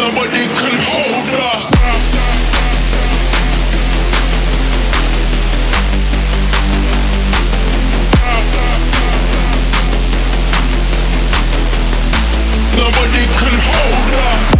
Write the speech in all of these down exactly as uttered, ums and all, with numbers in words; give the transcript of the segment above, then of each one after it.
Nobody can hold us. Nobody can hold us.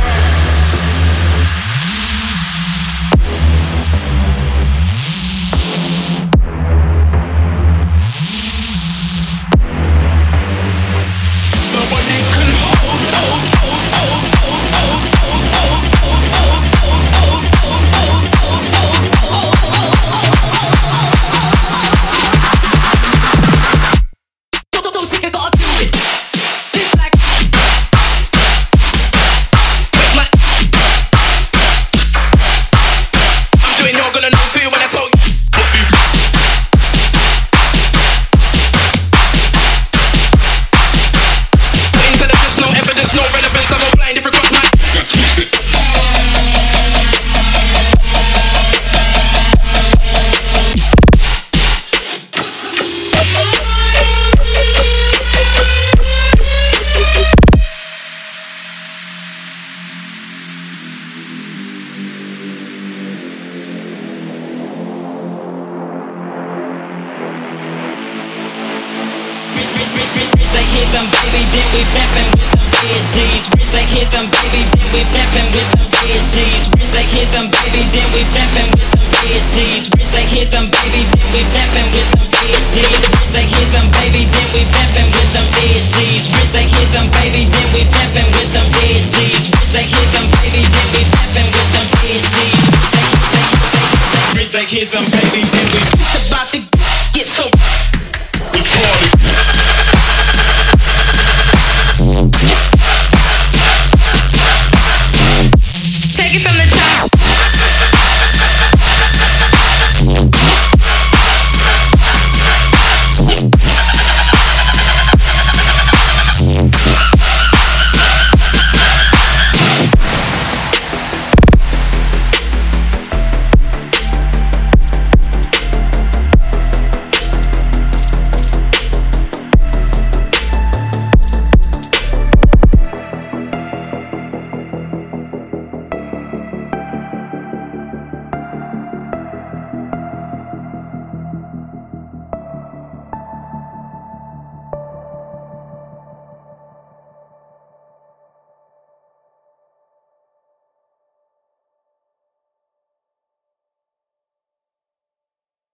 Nobody can hold, hold, hold, hold, hold, hold, hold, hold, hold, hold, hold, hold, hold, Don't think I gotta do it. This like I'm doing you're gonna know too when I told you. Intelligence, no evidence, no relevance. I go blind if it cross my. Like hit them baby, then we bappin' with them red G's. Rich like hit them baby, then we bappin' with them red G's. Rich like hit them baby, then we bappin' with them red G's. Rich like hit them baby, then we bappin' with them red G's. Rich like hit them baby, then we bappin' with them red G's. Rich like hit them baby, then we bappin' with them red G's. Rich like hit them baby, then we bappin' with them red G's. Rich like hit them baby, then we. It's about to get so.